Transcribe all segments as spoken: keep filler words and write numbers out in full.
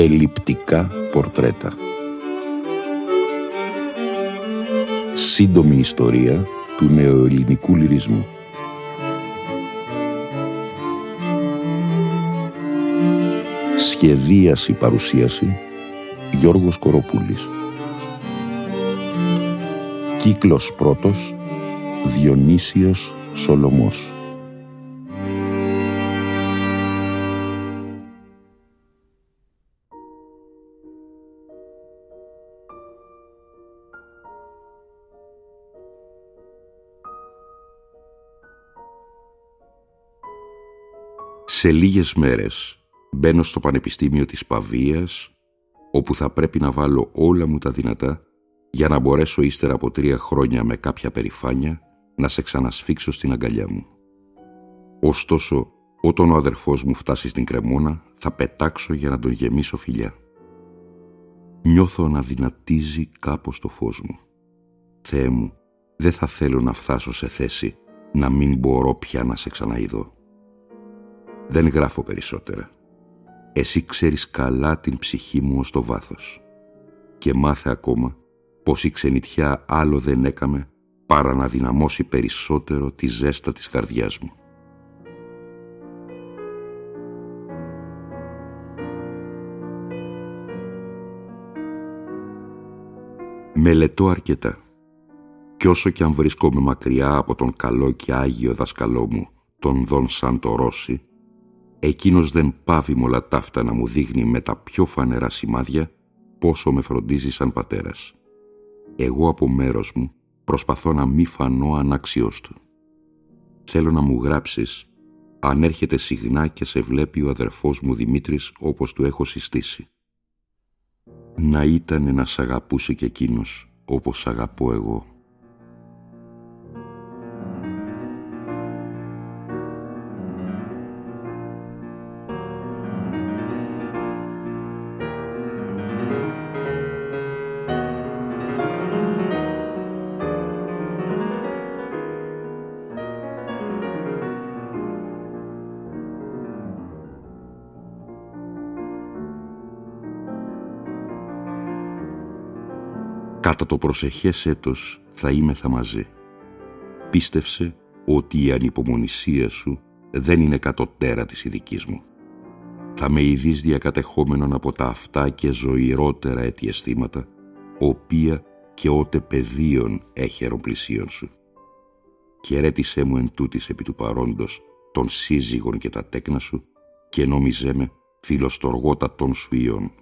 Ελλειπτικά πορτρέτα. Σύντομη ιστορία του νεοελληνικού λυρισμού. Σχεδίαση παρουσίαση Γιώργος Κοροπούλης. Κύκλος πρώτος Διονύσιος Σολωμός. Σε λίγες μέρες μπαίνω στο Πανεπιστήμιο της Παβίας, όπου θα πρέπει να βάλω όλα μου τα δυνατά για να μπορέσω ύστερα από τρία χρόνια με κάποια περηφάνεια να σε ξανασφίξω στην αγκαλιά μου. Ωστόσο, όταν ο αδερφός μου φτάσει στην Κρεμόνα, θα πετάξω για να τον γεμίσω φιλιά. Νιώθω να δυνατίζει κάπως το φως μου. Θεέ μου, δεν θα θέλω να φτάσω σε θέση να μην μπορώ πια να σε ξαναειδώ. Δεν γράφω περισσότερα. Εσύ ξέρεις καλά την ψυχή μου ως το βάθος. Και μάθε ακόμα πως η ξενιτιά άλλο δεν έκαμε παρά να δυναμώσει περισσότερο τη ζέστα της καρδιάς μου. Μελετώ αρκετά. Κι όσο κι αν βρίσκομαι μακριά από τον καλό και άγιο δασκαλό μου, τον Δον Σαντορώση, εκείνος δεν πάβει με όλα ταύτα να μου δείχνει με τα πιο φανερά σημάδια πόσο με φροντίζει σαν πατέρας. Εγώ από μέρος μου προσπαθώ να μη φανώ ανάξιος του. Θέλω να μου γράψεις αν έρχεται συχνά και σε βλέπει ο αδερφός μου Δημήτρης όπως του έχω συστήσει. Να ήταν να σ' αγαπούσε κι εκείνος όπως σ' αγαπώ εγώ. Κατά το προσεχές έτος θα είμεθα μαζί. Πίστεψε ότι η ανυπομονησία σου δεν είναι κατωτέρα της η δικής μου. Θα με ειδείς διακατεχόμενον από τα αυτά και ζωηρότερα έτη αισθήματα, οποία και ότε πεδίων έχερον πλησίον σου. Χαιρέτησέ μου εν τούτης επί του παρόντος των σύζυγων και τα τέκνα σου και νόμιζέ με φιλοστοργότατον σου ιών.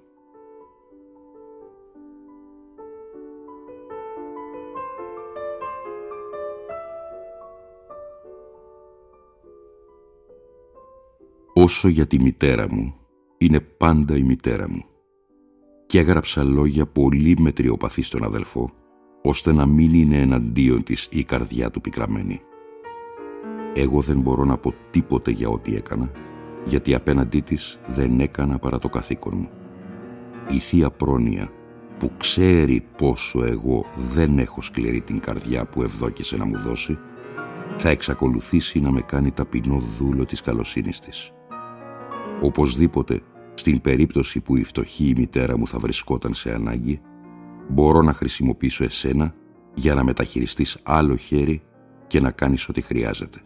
Όσο για τη μητέρα μου, είναι πάντα η μητέρα μου. Και έγραψα λόγια πολύ μετριοπαθή στον αδελφό, ώστε να μην είναι εναντίον της η καρδιά του πικραμένη. Εγώ δεν μπορώ να πω τίποτε για ό,τι έκανα, γιατί απέναντί της δεν έκανα παρά το καθήκον μου. Η θεία πρόνοια, που ξέρει πόσο εγώ δεν έχω σκληρή την καρδιά που ευδόκησε να μου δώσει, θα εξακολουθήσει να με κάνει ταπεινό δούλο της καλοσύνης της. Οπωσδήποτε, στην περίπτωση που η φτωχή η μητέρα μου θα βρισκόταν σε ανάγκη, μπορώ να χρησιμοποιήσω εσένα για να μεταχειριστείς άλλο χέρι και να κάνεις ό,τι χρειάζεται.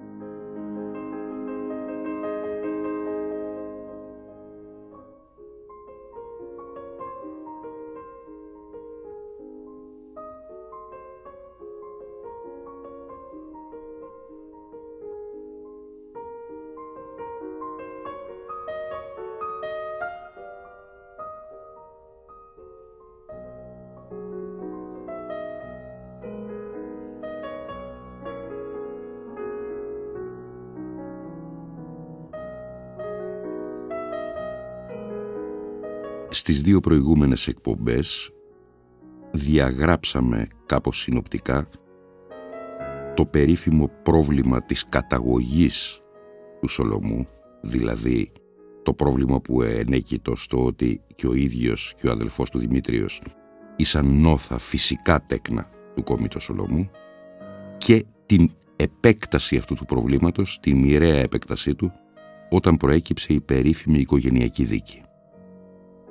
Στις δύο προηγούμενες εκπομπές διαγράψαμε κάπως συνοπτικά το περίφημο πρόβλημα της καταγωγής του Σολωμού, δηλαδή το πρόβλημα που ενέκειτο στο ότι και ο ίδιος και ο αδελφός του Δημήτριος ήσαν νόθα φυσικά τέκνα του κόμιτο Σολωμού, και την επέκταση αυτού του προβλήματος, τη μοιραία επέκτασή του, όταν προέκυψε η περίφημη οικογενειακή δίκη.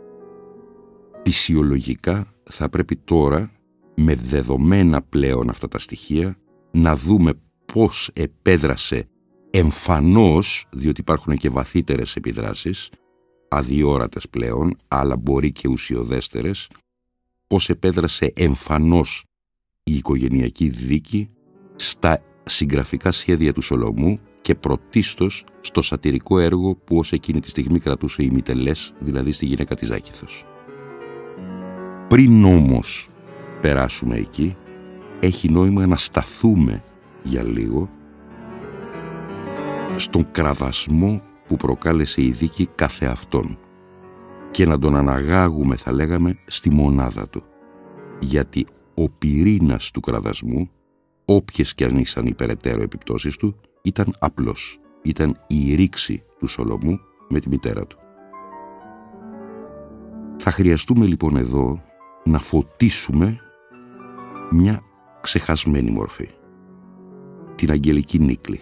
φυσιολογικά θα πρέπει τώρα, με δεδομένα πλέον αυτά τα στοιχεία, να δούμε πώς επέδρασε εμφανώς, διότι υπάρχουν και βαθύτερες επιδράσεις, αδιόρατες πλέον, αλλά μπορεί και ουσιοδέστερες, πώς επέδρασε εμφανώς η οικογενειακή δίκη στα συγγραφικά σχέδια του Σολομού και πρωτίστως στο σατυρικό έργο που ως εκείνη τη στιγμή κρατούσε η Μητελές, δηλαδή στη γυναίκα της Ζάκηθος. Πριν όμως περάσουμε εκεί, έχει νόημα να σταθούμε για λίγο στον κραδασμό που προκάλεσε η δίκη καθεαυτόν και να τον αναγάγουμε, θα λέγαμε, στη μονάδα του. Γιατί ο πυρήνας του κραδασμού, όποιες και αν ήσαν οι περαιτέρω επιπτώσεις του, ήταν απλός. Ήταν η ρήξη του Σολομού με τη μητέρα του. Θα χρειαστούμε λοιπόν εδώ να φωτίσουμε μια ξεχασμένη μορφή, την αγγελική νύκλη.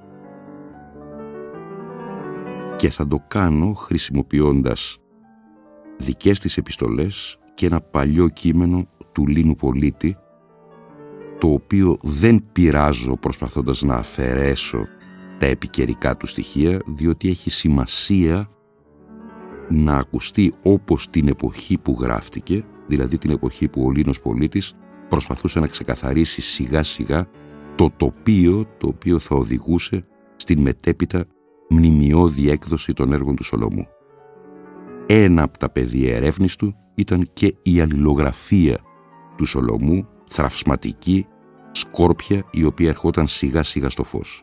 Και θα το κάνω χρησιμοποιώντας δικές της επιστολές και ένα παλιό κείμενο του Λίνου Πολίτη, το οποίο δεν πειράζω προσπαθώντας να αφαιρέσω τα επικαιρικά του στοιχεία, διότι έχει σημασία να ακουστεί όπως την εποχή που γράφτηκε, δηλαδή την εποχή που ο Λίνος Πολίτης προσπαθούσε να ξεκαθαρίσει σιγά σιγά το τοπίο το οποίο θα οδηγούσε στην μετέπειτα μνημιώδη έκδοση των έργων του Σολομού. Ένα από τα πεδία ερεύνης του ήταν και η αλληλογραφία του Σολομού, θραυσματική, σκόρπια, η οποία ερχόταν σιγά σιγά στο φως.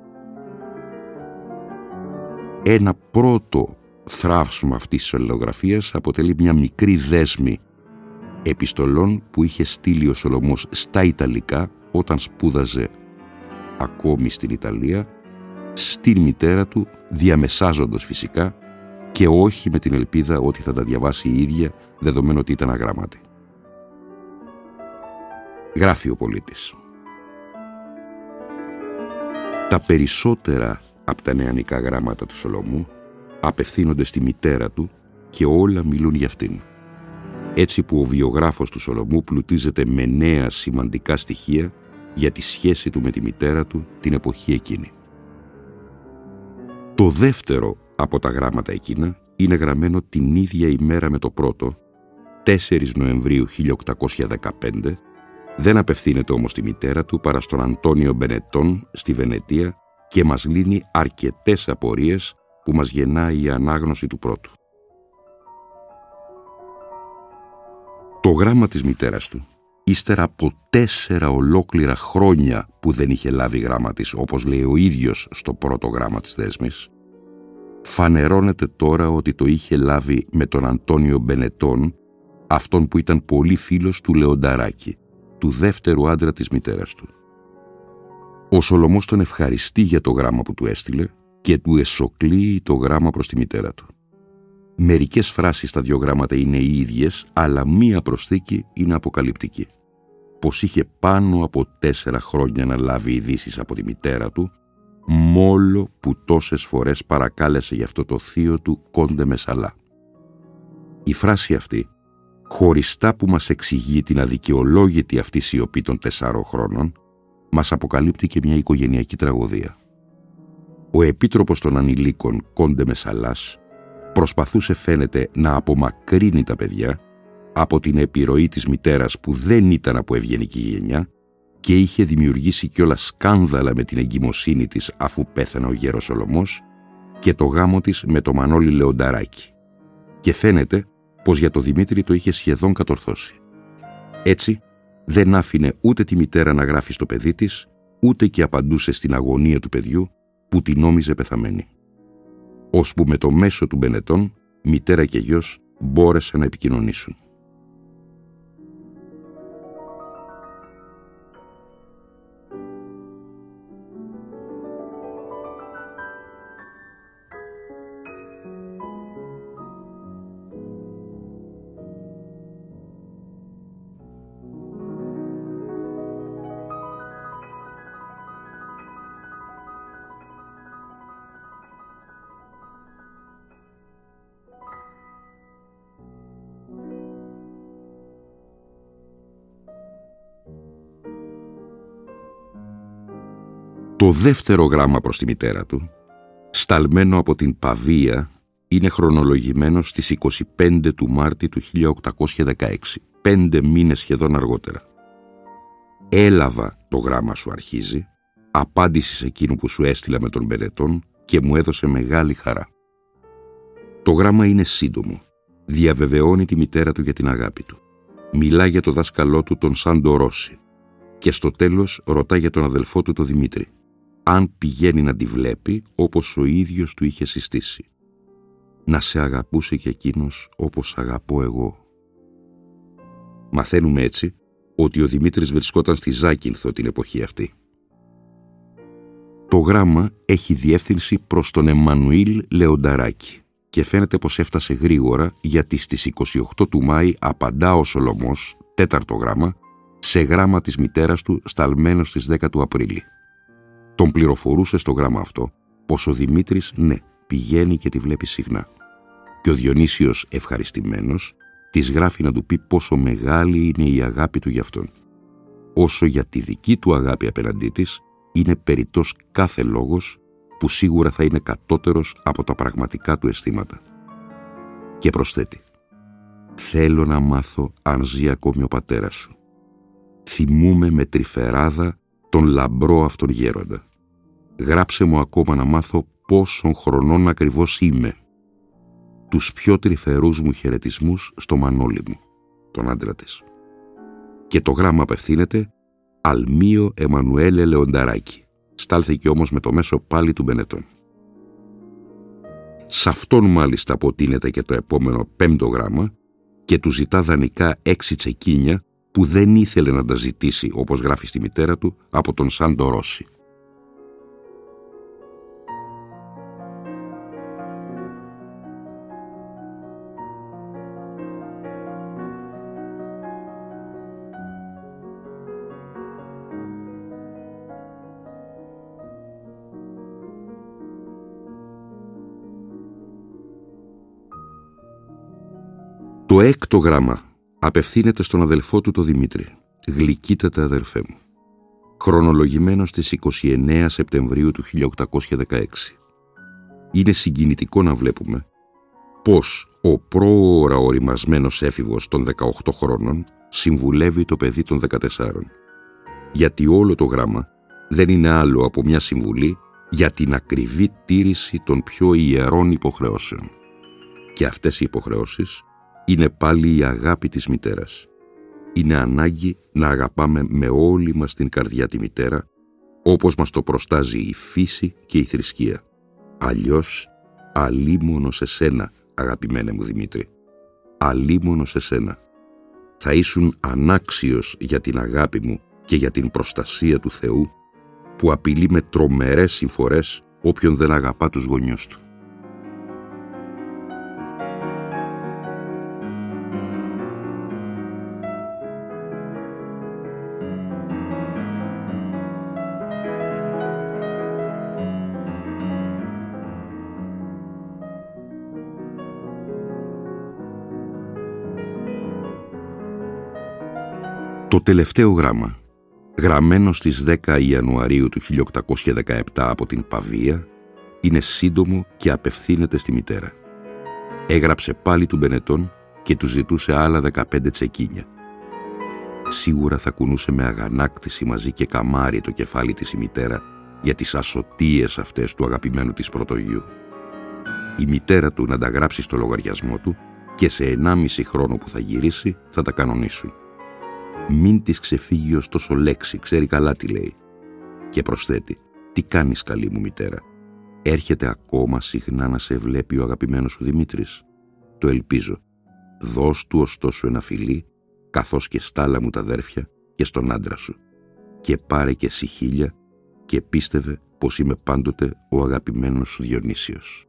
Ένα πρώτο θράψμα αυτής της αλληλογραφίας αποτελεί μια μικρή δέσμη επιστολών που είχε στείλει ο Σολομός στα Ιταλικά όταν σπούδαζε ακόμη στην Ιταλία, στην μητέρα του, διαμεσάζοντας φυσικά και όχι με την ελπίδα ότι θα τα διαβάσει η ίδια, δεδομένου ότι ήταν αγράμματη. Γράφει ο Πολίτης: τα περισσότερα από τα νεανικά γράμματα του Σολομού απευθύνονται στη μητέρα του και όλα μιλούν για αυτήν. Έτσι που ο βιογράφος του Σολομού πλουτίζεται με νέα σημαντικά στοιχεία για τη σχέση του με τη μητέρα του την εποχή εκείνη. Το δεύτερο από τα γράμματα εκείνα είναι γραμμένο την ίδια ημέρα με το πρώτο, τέσσερις Νοεμβρίου χίλια οκτακόσια δεκαπέντε, δεν απευθύνεται όμως στη μητέρα του παρά στον Αντώνιο Μπενετών στη Βενετία και μας λύνει αρκετές απορίες που μας γεννάει η ανάγνωση του πρώτου. Το γράμμα της μητέρας του, ύστερα από τέσσερα ολόκληρα χρόνια που δεν είχε λάβει γράμμα της, όπως λέει ο ίδιος στο πρώτο γράμμα της δέσμης, φανερώνεται τώρα ότι το είχε λάβει με τον Αντώνιο Μπενετών, αυτόν που ήταν πολύ φίλος του Λεονταράκη, του δεύτερου άντρα της μητέρας του. Ο Σολομός τον ευχαριστεί για το γράμμα που του έστειλε και του εσωκλείει το γράμμα προς τη μητέρα του. Μερικές φράσεις στα δύο γράμματα είναι οι ίδιες, αλλά μία προσθήκη είναι αποκαλυπτική. Πως είχε πάνω από τέσσερα χρόνια να λάβει ειδήσεις από τη μητέρα του, μόλο που τόσες φορές παρακάλεσε γι' αυτό το θείο του Κόντε Μεσαλά. Η φράση αυτή, χωριστά που μας εξηγεί την αδικαιολόγητη αυτή σιωπή των τεσσάρων χρόνων, μας αποκαλύπτει και μια οικογενειακή τραγωδία. Ο επίτροπος των ανηλίκων Κόντε Μεσαλάς προσπαθούσε, φαίνεται, να απομακρύνει τα παιδιά από την επιρροή της μητέρας που δεν ήταν από ευγενική γενιά και είχε δημιουργήσει κιόλας σκάνδαλα με την εγκυμοσύνη της αφού πέθανε ο γέρος Σολομός και το γάμο της με το Μανώλη Λεονταράκη. Και φαίνεται πως για το Δημήτρη το είχε σχεδόν κατορθώσει. Έτσι δεν άφηνε ούτε τη μητέρα να γράφει στο παιδί της, ούτε και απαντούσε στην αγωνία του παιδιού που την νόμιζε πεθαμένη. Ώσπου με το μέσο του Μπενετών, μητέρα και γιος μπόρεσαν να επικοινωνήσουν. Το δεύτερο γράμμα προς τη μητέρα του, σταλμένο από την Παβία, είναι χρονολογημένο στις είκοσι πέντε του Μάρτη του χίλια οκτακόσια δεκαέξι, πέντε μήνες σχεδόν αργότερα. «Έλαβα το γράμμα σου», αρχίζει, «απάντηση σε εκείνο που σου έστειλα με τον Μπενετών και μου έδωσε μεγάλη χαρά». Το γράμμα είναι σύντομο. Διαβεβαιώνει τη μητέρα του για την αγάπη του. Μιλά για το δάσκαλό του τον Σαντορώση. Και στο τέλος ρωτά για τον αδελφό του τον Δημήτρη, αν πηγαίνει να τη βλέπει όπως ο ίδιος του είχε συστήσει. Να σε αγαπούσε κι εκείνος όπως αγαπώ εγώ. Μαθαίνουμε έτσι ότι ο Δημήτρης βρισκόταν στη Ζάκυνθο την εποχή αυτή. Το γράμμα έχει διεύθυνση προς τον Εμμανουήλ Λεονταράκη και φαίνεται πως έφτασε γρήγορα, γιατί στις είκοσι οκτώ του Μάη απαντά ο Σολωμός, τέταρτο γράμμα, σε γράμμα της μητέρας του σταλμένο στις δέκα του Απρίλη. Τον πληροφορούσε στο γράμμα αυτό πως ο Δημήτρης, ναι, πηγαίνει και τη βλέπει συχνά. Και ο Διονύσιος, ευχαριστημένος, της γράφει να του πει πόσο μεγάλη είναι η αγάπη του γι' αυτόν. Όσο για τη δική του αγάπη απέναντί της, είναι περιττός κάθε λόγος που σίγουρα θα είναι κατώτερος από τα πραγματικά του αισθήματα. Και προσθέτει, «Θέλω να μάθω αν ζει ακόμη ο πατέρας σου. Θυμούμαι με τρυφεράδα τον λαμπρό αυτόν γέροντα. Γράψε μου ακόμα να μάθω πόσων χρονών ακριβώς είμαι. Τους πιο τρυφερούς μου χαιρετισμούς στο Μανώλη μου», τον άντρα της. Και το γράμμα απευθύνεται «Αλμίο Εμμανουέλε Λεονταράκη». Στάλθηκε όμως με το μέσο πάλι του Μπενετών. Σ' αυτόν μάλιστα αποτείνεται και το επόμενο πέμπτο γράμμα και του ζητά δανεικά έξι τσεκίνια που δεν ήθελε να τα ζητήσει, όπως γράφει στη μητέρα του, από τον Σαντορώση. Το έκτο γράμμα απευθύνεται στον αδελφό του το Δημήτρη. «Γλυκύτατα αδελφέ μου», χρονολογημένο στις είκοσι εννέα Σεπτεμβρίου του χίλια οκτακόσια δεκαέξι. Είναι συγκινητικό να βλέπουμε πως ο πρόωρα οριμασμένος έφηβος των δεκαοκτώ χρόνων συμβουλεύει το παιδί των δεκατεσσάρων. Γιατί όλο το γράμμα δεν είναι άλλο από μια συμβουλή για την ακριβή τήρηση των πιο ιερών υποχρεώσεων. Και αυτές οι υποχρεώσεις είναι πάλι η αγάπη της μητέρας. Είναι ανάγκη να αγαπάμε με όλη μας την καρδιά τη μητέρα, όπως μας το προστάζει η φύση και η θρησκεία. Αλλιώς, αλίμονο σε σένα, αγαπημένε μου Δημήτρη. Αλίμονο σε σένα. Θα ήσουν ανάξιος για την αγάπη μου και για την προστασία του Θεού, που απειλεί με τρομερές συμφορές όποιον δεν αγαπά τους γονιούς του. Το τελευταίο γράμμα, γραμμένο στις δέκα Ιανουαρίου του χίλια οκτακόσια δεκαεπτά από την Παβία, είναι σύντομο και απευθύνεται στη μητέρα. Έγραψε πάλι του Μπενετών και του ζητούσε άλλα δεκαπέντε τσεκίνια. Σίγουρα θα κουνούσε με αγανάκτηση μαζί και καμάρι το κεφάλι της η μητέρα για τις ασωτίες αυτές του αγαπημένου της πρωτογιού. Η μητέρα του να τα γράψει στο λογαριασμό του και σε ενάμιση χρόνο που θα γυρίσει θα τα κανονίσουν. Μην της ξεφύγει ωστόσο λέξη, ξέρει καλά τι λέει. Και προσθέτει, τι κάνεις καλή μου μητέρα, έρχεται ακόμα συχνά να σε βλέπει ο αγαπημένος σου Δημήτρης? Το ελπίζω. Δώσ' του ωστόσο ένα φιλί, καθώς και στ' άλλα μου τα αδέρφια και στον άντρα σου. Και πάρε και εσύ χίλια και πίστευε πως είμαι πάντοτε ο αγαπημένος σου Διονύσιος.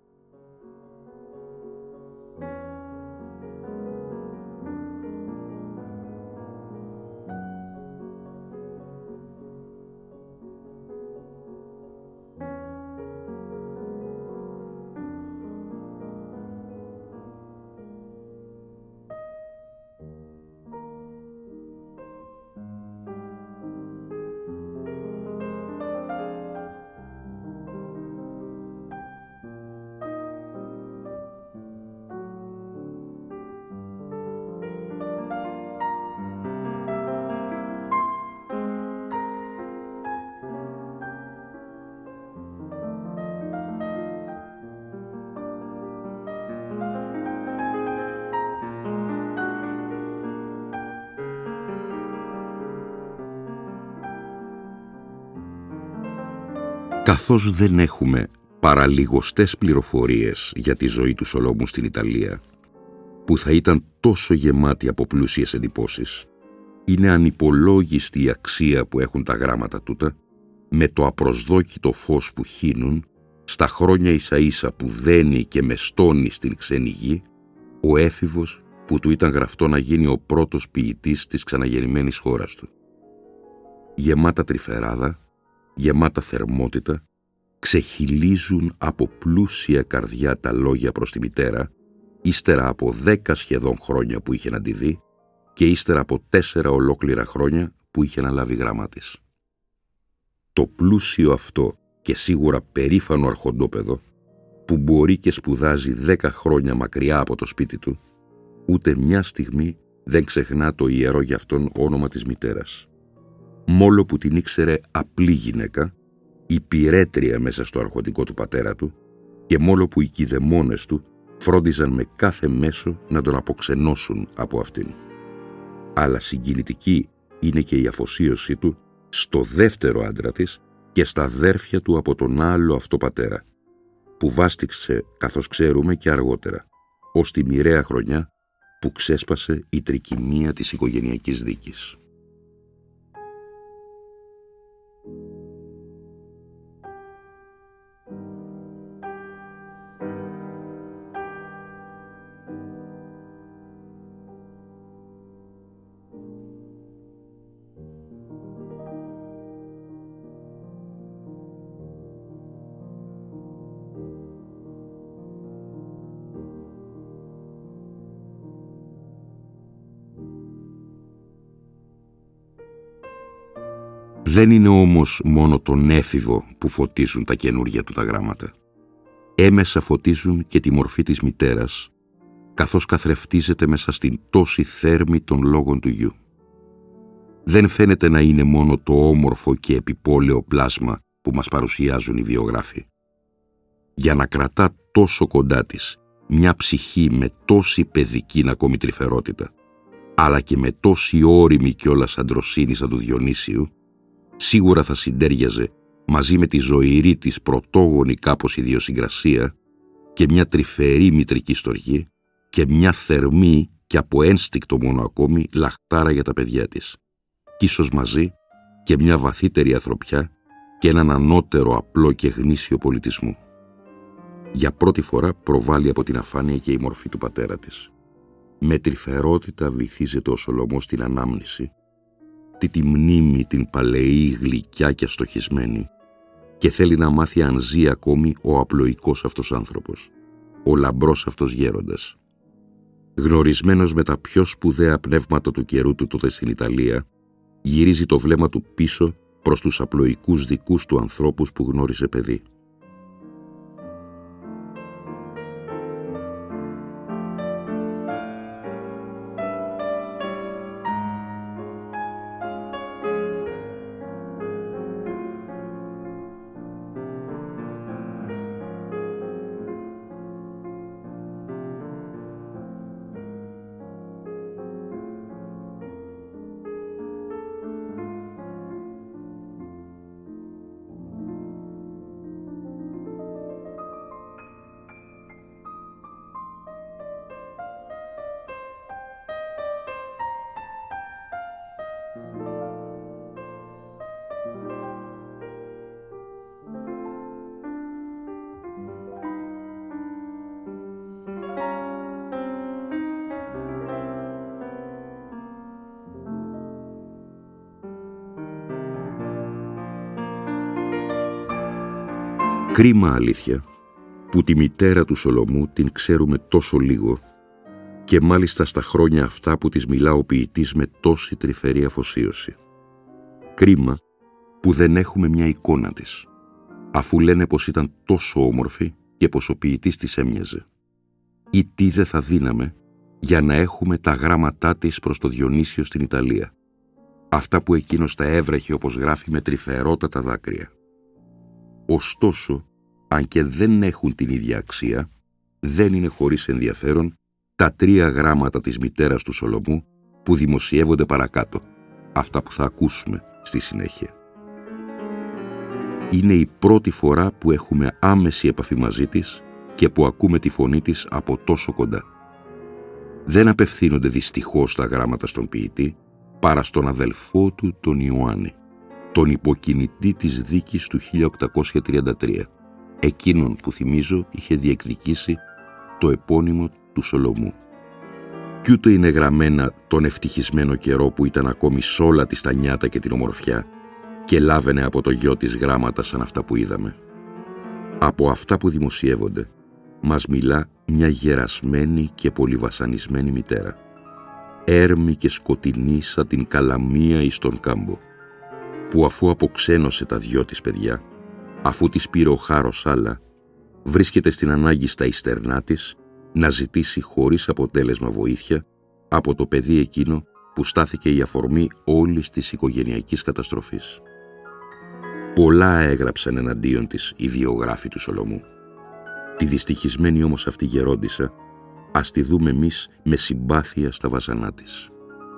Καθώς δεν έχουμε παρά λιγοστές πληροφορίες για τη ζωή του Σολομού στην Ιταλία, που θα ήταν τόσο γεμάτη από πλούσιες εντυπώσεις, είναι ανυπολόγιστη η αξία που έχουν τα γράμματα τούτα, με το απροσδόκητο φως που χύνουν, στα χρόνια ίσα-ίσα που δένει και μεστώνει στην ξένη γη, ο έφηβος που του ήταν γραφτό να γίνει ο πρώτος ποιητής της ξαναγεννημένης χώρας του. Γεμάτα τρυφεράδα, γεμάτα θερμότητα, ξεχυλίζουν από πλούσια καρδιά τα λόγια προς τη μητέρα, ύστερα από δέκα σχεδόν χρόνια που είχε να τη δει και ύστερα από τέσσερα ολόκληρα χρόνια που είχε να λάβει γράμμα της. Το πλούσιο αυτό και σίγουρα περήφανο αρχοντόπεδο, που μπορεί και σπουδάζει δέκα χρόνια μακριά από το σπίτι του, ούτε μια στιγμή δεν ξεχνά το ιερό γι' αυτόν όνομα της μητέρας. Μόλο που την ήξερε απλή γυναίκα, υπηρέτρια μέσα στο αρχοντικό του πατέρα του, και μόλο που οι κηδεμόνες του φρόντιζαν με κάθε μέσο να τον αποξενώσουν από αυτήν. Αλλά συγκινητική είναι και η αφοσίωσή του στο δεύτερο άντρα της και στα αδέρφια του από τον άλλο αυτό πατέρα, που βάστηξε, καθώς ξέρουμε, και αργότερα, ως τη μοιραία χρονιά που ξέσπασε η τρικυμία της οικογενειακής δίκης. Δεν είναι όμως μόνο τον έφηβο που φωτίζουν τα καινούργια του τα γράμματα. Έμεσα φωτίζουν και τη μορφή της μητέρας, καθώς καθρεφτίζεται μέσα στην τόση θέρμη των λόγων του γιου. Δεν φαίνεται να είναι μόνο το όμορφο και επιπόλαιο πλάσμα που μας παρουσιάζουν οι βιογράφοι. Για να κρατά τόσο κοντά της μια ψυχή με τόση παιδική ακόμη τρυφερότητα, αλλά και με τόση ώριμη κιόλας αντροσύνη σαν του Διονύσιου, σίγουρα θα συντέριαζε μαζί με τη ζωηρή της πρωτόγονη κάπως ιδιοσυγκρασία και μια τρυφερή μητρική στοργή και μια θερμή και από ένστικτο μόνο ακόμη λαχτάρα για τα παιδιά της, κι ίσως μαζί και μια βαθύτερη ανθρωπιά και έναν ανώτερο απλό και γνήσιο πολιτισμό. Για πρώτη φορά προβάλλει από την αφάνεια και η μορφή του πατέρα της. Με τρυφερότητα βυθίζεται ο Σολομός στην ανάμνηση, τη, τη μνήμη την παλαιή, γλυκιά και αστοχισμένη, και θέλει να μάθει αν ζει ακόμη ο απλοϊκός αυτός άνθρωπος, ο λαμπρός αυτός γέροντας. Γνωρισμένος με τα πιο σπουδαία πνεύματα του καιρού του τότε στην Ιταλία, γυρίζει το βλέμμα του πίσω προς τους απλοϊκούς δικούς του ανθρώπους που γνώρισε παιδί. Κρίμα, αλήθεια, που τη μητέρα του Σολομού την ξέρουμε τόσο λίγο και μάλιστα στα χρόνια αυτά που της μιλά ο ποιητής με τόση τρυφερή αφοσίωση. Κρίμα που δεν έχουμε μια εικόνα της, αφού λένε πως ήταν τόσο όμορφη και πως ο ποιητής της έμοιαζε. Ή τι δεν θα δίναμε για να έχουμε τα γράμματά της προς το Διονύσιο στην Ιταλία, αυτά που εκείνος τα έβρεχε όπως γράφει με τρυφερότατα δάκρυα. Ωστόσο, αν και δεν έχουν την ίδια αξία, δεν είναι χωρίς ενδιαφέρον τα τρία γράμματα της μητέρας του Σολομού που δημοσιεύονται παρακάτω, αυτά που θα ακούσουμε στη συνέχεια. Είναι η πρώτη φορά που έχουμε άμεση επαφή μαζί της και που ακούμε τη φωνή της από τόσο κοντά. Δεν απευθύνονται δυστυχώς τα γράμματα στον ποιητή, παρά στον αδελφό του τον Ιωάννη, τον υποκινητή της δίκης του χίλια οκτακόσια τριάντα τρία, εκείνον που θυμίζω είχε διεκδικήσει το επώνυμο του Σολομού. Κι ούτε είναι γραμμένα τον ευτυχισμένο καιρό που ήταν ακόμη σ' όλα τη τα νιάτα και την ομορφιά και λάβαινε από το γιο της γράμματα σαν αυτά που είδαμε. Από αυτά που δημοσιεύονται μας μιλά μια γερασμένη και πολυβασανισμένη μητέρα, έρμη και σκοτεινή σαν την καλαμία εις τον κάμπο, που αφού αποξένωσε τα δυο της παιδιά, αφού της πήρε ο χάρος άλλα, βρίσκεται στην ανάγκη στα ιστερνά της να ζητήσει χωρίς αποτέλεσμα βοήθεια από το παιδί εκείνο που στάθηκε η αφορμή όλης της οικογενειακής καταστροφής. Πολλά έγραψαν εναντίον της οι βιογράφοι του Σολομού. Τη δυστυχισμένη όμως αυτή γερόντισσα ας τη δούμε εμείς με συμπάθεια στα βασανά της.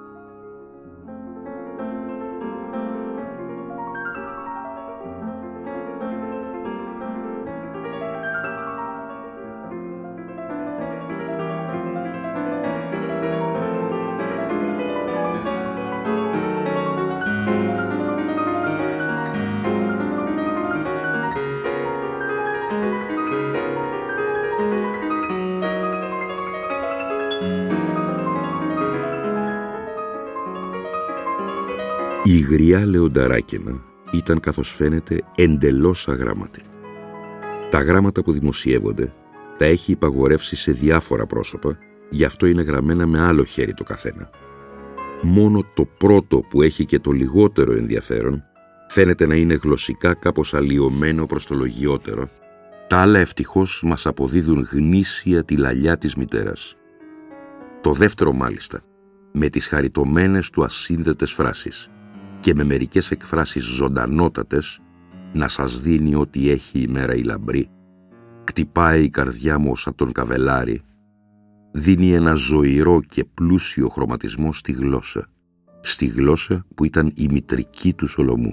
Η γριά Λεονταράκηνα ήταν, καθώς φαίνεται, εντελώς αγράμματη. Τα γράμματα που δημοσιεύονται τα έχει υπαγορεύσει σε διάφορα πρόσωπα, γι' αυτό είναι γραμμένα με άλλο χέρι το καθένα. Μόνο το πρώτο, που έχει και το λιγότερο ενδιαφέρον, φαίνεται να είναι γλωσσικά κάπως αλλοιωμένο προς το λογιότερο. Τα άλλα ευτυχώς μας αποδίδουν γνήσια τη λαλιά της μητέρας. Το δεύτερο μάλιστα, με τις χαριτωμένες του ασύνδετες φράσεις και με μερικές εκφράσεις ζωντανότατες, να σας δίνει ό,τι έχει η μέρα η λαμπρή, κτυπάει η καρδιά μου σαν τον καβελάρι, δίνει ένα ζωηρό και πλούσιο χρωματισμό στη γλώσσα, στη γλώσσα που ήταν η μητρική του Σολομού.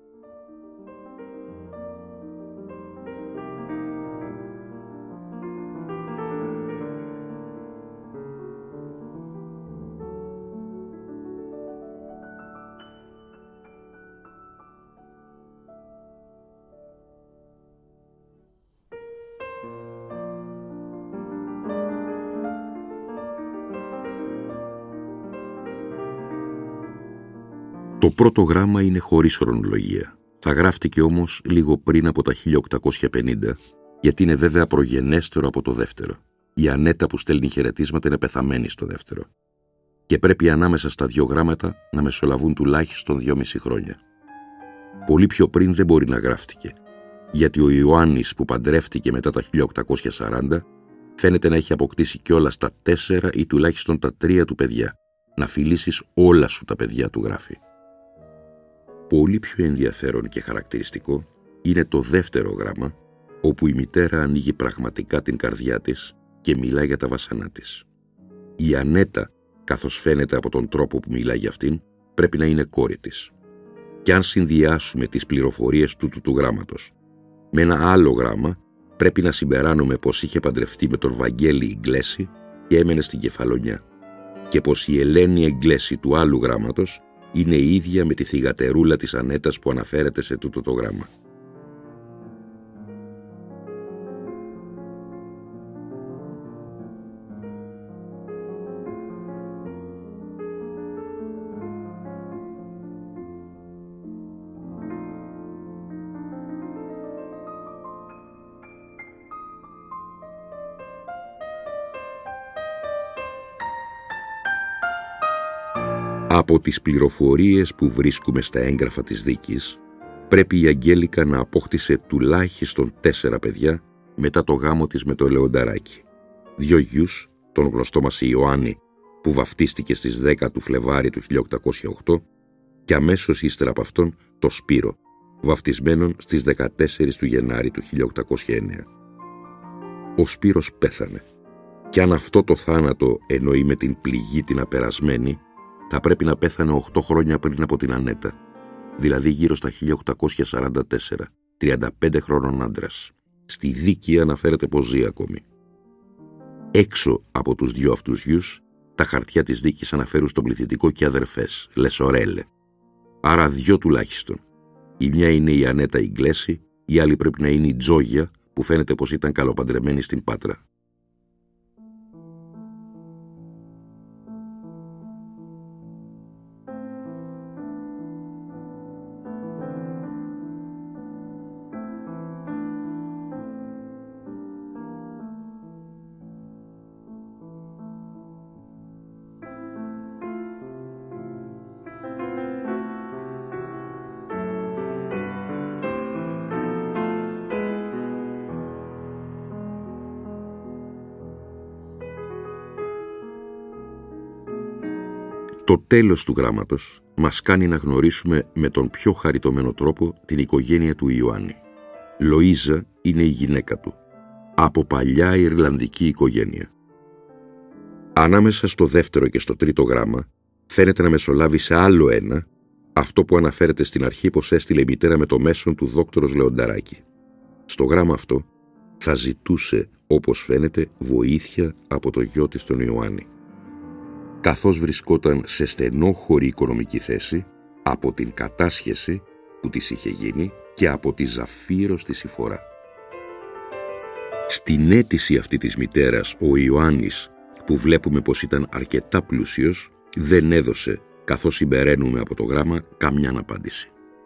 Το πρώτο γράμμα είναι χωρίς ορολογία. Θα γράφτηκε όμως λίγο πριν από τα χίλια οκτακόσια πενήντα, γιατί είναι βέβαια προγενέστερο από το δεύτερο. Η Ανέτα που στέλνει χαιρετίσματα είναι πεθαμένη στο δεύτερο. Και πρέπει ανάμεσα στα δύο γράμματα να μεσολαβούν τουλάχιστον δυόμιση χρόνια. Πολύ πιο πριν δεν μπορεί να γράφτηκε, γιατί ο Ιωάννης που παντρεύτηκε μετά τα χίλια οκτακόσια σαράντα φαίνεται να έχει αποκτήσει κιόλας τα τέσσερα ή τουλάχιστον τα τρία του παιδιά. Να φιλήσεις όλα σου τα παιδιά, του γράφει. Πολύ πιο ενδιαφέρον και χαρακτηριστικό είναι το δεύτερο γράμμα, όπου η μητέρα ανοίγει πραγματικά την καρδιά της και μιλά για τα βασανά της. Η Ανέτα, καθώς φαίνεται από τον τρόπο που μιλά για αυτήν, πρέπει να είναι κόρη της. Και αν συνδυάσουμε τις πληροφορίες τούτου του γράμματος με ένα άλλο γράμμα, πρέπει να συμπεράνουμε πως είχε παντρευτεί με τον Βαγγέλη Ιγκλέση και έμενε στην Κεφαλονιά, και πως η Ελένη Ιγκλέση του άλλου γράμματος είναι η ίδια με τη θυγατερούλα της Ανέτας που αναφέρεται σε τούτο το γράμμα. Από τις πληροφορίες που βρίσκουμε στα έγγραφα της δίκης, πρέπει η Αγγέλικα να απόκτησε τουλάχιστον τέσσερα παιδιά μετά το γάμο της με το Λεονταράκι. Δυο γιους, τον γνωστό μας Ιωάννη, που βαφτίστηκε στις δέκα του Φλεβάρι του χίλια οκτακόσια οκτώ, και αμέσως ύστερα από αυτόν το Σπύρο, βαφτισμένον στις δεκατέσσερις του Γενάρη του χίλια οκτακόσια εννέα. Ο Σπύρος πέθανε, και αν αυτό το θάνατο εννοεί με την πληγή την απερασμένη, θα πρέπει να πέθανε οκτώ χρόνια πριν από την Ανέτα, δηλαδή γύρω στα χίλια οκτακόσια σαράντα τέσσερα, τριάντα πέντε χρονών άντρας. Στη δίκη αναφέρεται πως ζει ακόμη. Έξω από τους δυο αυτούς γιους, τα χαρτιά της δίκης αναφέρουν στον πληθυντικό και αδερφές, Λεσορέλε. Άρα δυο τουλάχιστον. Η μια είναι η Ανέτα Ιγκλέση, η άλλη πρέπει να είναι η Τζόγια, που φαίνεται πως ήταν καλοπαντρεμένη στην Πάτρα. Το τέλος του γράμματος μας κάνει να γνωρίσουμε με τον πιο χαριτωμένο τρόπο την οικογένεια του Ιωάννη. Λοΐζα είναι η γυναίκα του, από παλιά Ιρλανδική οικογένεια. Ανάμεσα στο δεύτερο και στο τρίτο γράμμα φαίνεται να μεσολάβει σε άλλο ένα, αυτό που αναφέρεται στην αρχή πως έστειλε η μητέρα με το μέσον του δόκτωρος Λεονταράκη. Στο γράμμα αυτό θα ζητούσε, όπως φαίνεται, βοήθεια από το γιο της τον Ιωάννη. Καθώς βρισκόταν σε στενόχωρη οικονομική θέση από την κατάσχεση που της είχε γίνει και από τη Ζαφύρο στη Συφορά. Στην αίτηση αυτή της μητέρας, ο Ιωάννης, που βλέπουμε πως ήταν αρκετά πλούσιος, δεν έδωσε, καθώς συμπεραίνουμε από το γράμμα, καμιά απάντηση.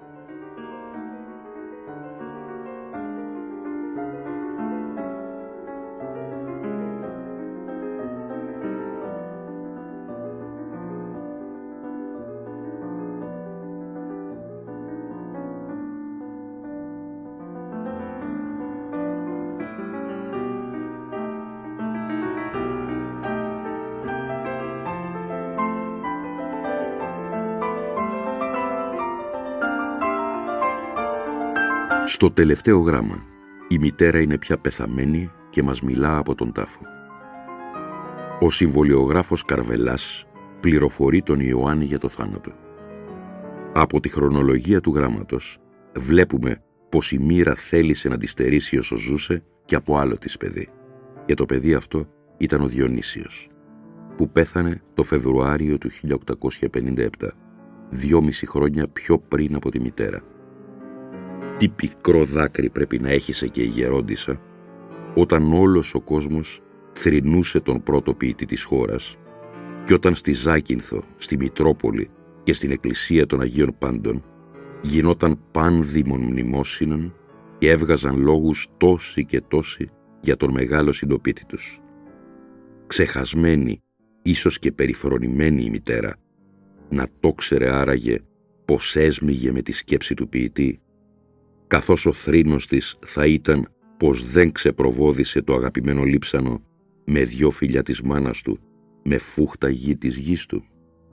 Στο τελευταίο γράμμα, η μητέρα είναι πια πεθαμένη και μας μιλά από τον τάφο. Ο συμβολιογράφος Καρβελάς πληροφορεί τον Ιωάννη για το θάνατο. Από τη χρονολογία του γράμματος βλέπουμε πως η μοίρα θέλησε να τη στερήσει όσο ζούσε και από άλλο της παιδί. Και το παιδί αυτό ήταν ο Διονύσιος, που πέθανε το Φεβρουάριο του χίλια οκτακόσια πενήντα επτά, δυόμιση χρόνια πιο πριν από τη μητέρα. Τι πικρό δάκρυ πρέπει να έχισε και η γερόντισσα όταν όλος ο κόσμος θρηνούσε τον πρώτο ποιητή της χώρας και όταν στη Ζάκυνθο, στη Μητρόπολη και στην Εκκλησία των Αγίων Πάντων γινόταν πάνδημον μνημόσυνον και έβγαζαν λόγους τόσοι και τόσοι για τον μεγάλο συντοπίτη τους. Ξεχασμένη, ίσως και περιφρονημένη η μητέρα, να το ξέρε άραγε πως έσμιγε με τη σκέψη του ποιητή, καθώς ο θρήνος της θα ήταν πως δεν ξεπροβόδισε το αγαπημένο λείψανο με δυο φιλιά της μάνας του, με φούχτα γη της γης του.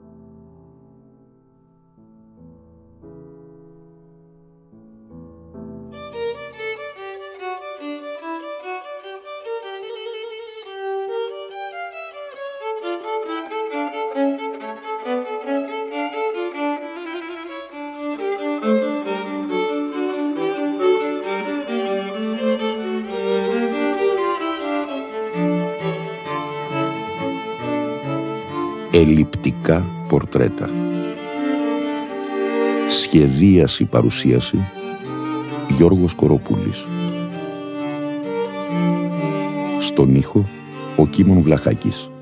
Ελλειπτικά πορτρέτα. Σχεδίαση παρουσίαση Γιώργος Κοροπούλης. Στον ήχο ο Κίμων Βλαχάκης.